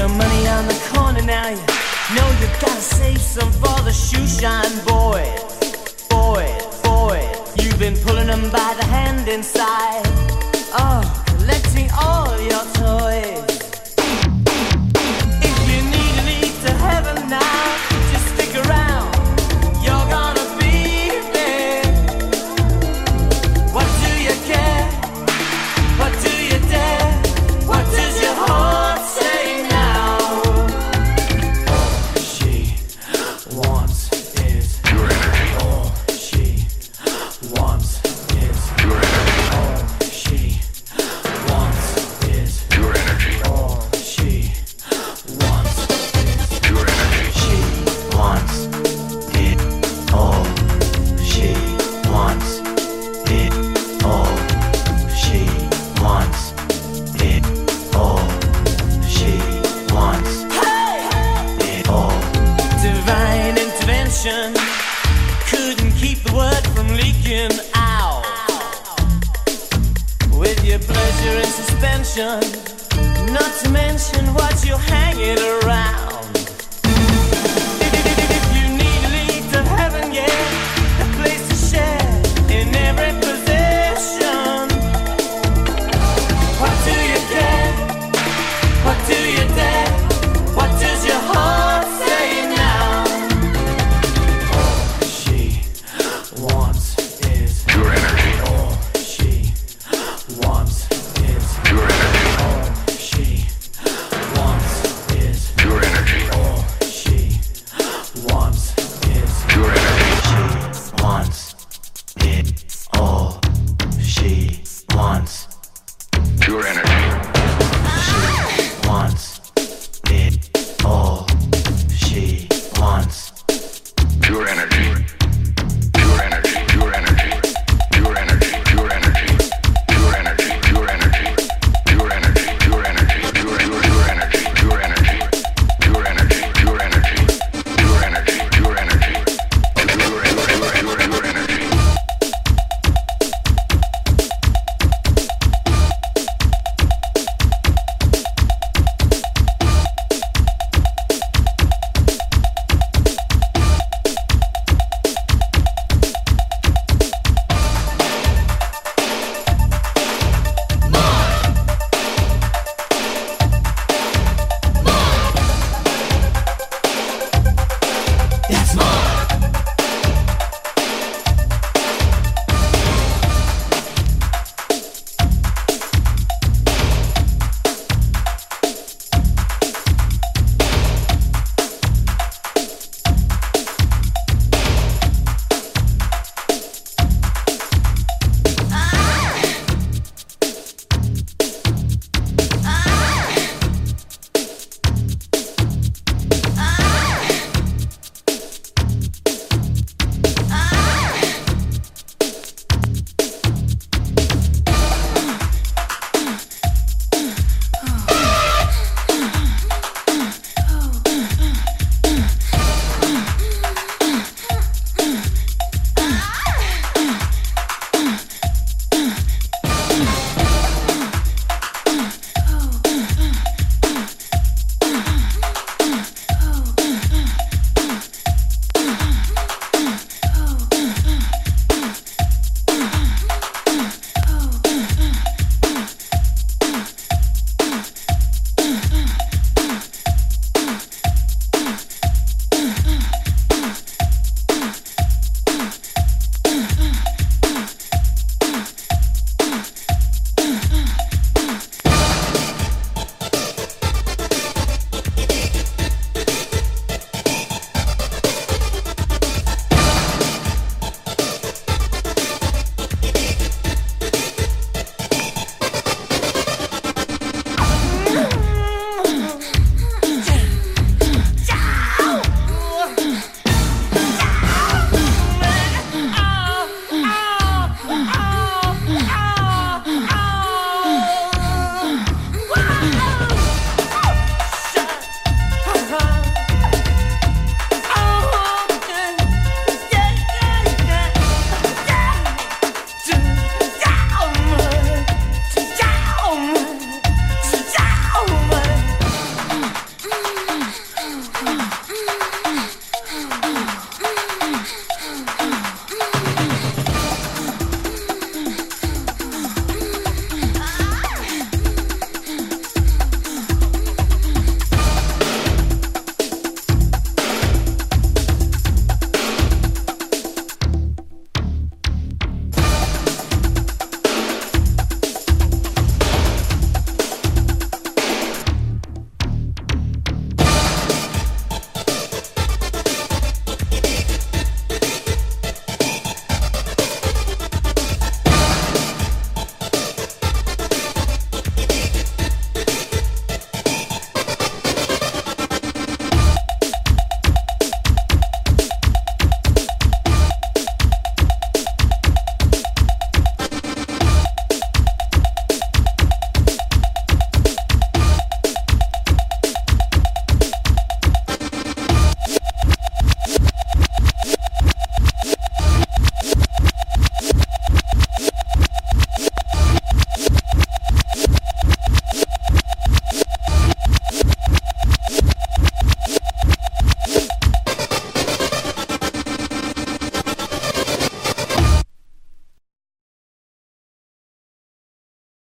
some money on the corner now. You know you gotta save some for the shoe shine boys. You've been pulling them by the hand inside. Oh, collecting all your toys. If you need to lead to heaven now, just stick around. You're gonna be there. What do you care? What do you dare? What does your heart say now? All she wants is your energy. All she wants is your energy. All she wants is your energy. All she wants is your energy. She wants it all. She wants it all. She wants it all. She wants it all. Divine intervention couldn't keep the word from leaking out. With your pleasure in suspension, not to mention what you're hanging around.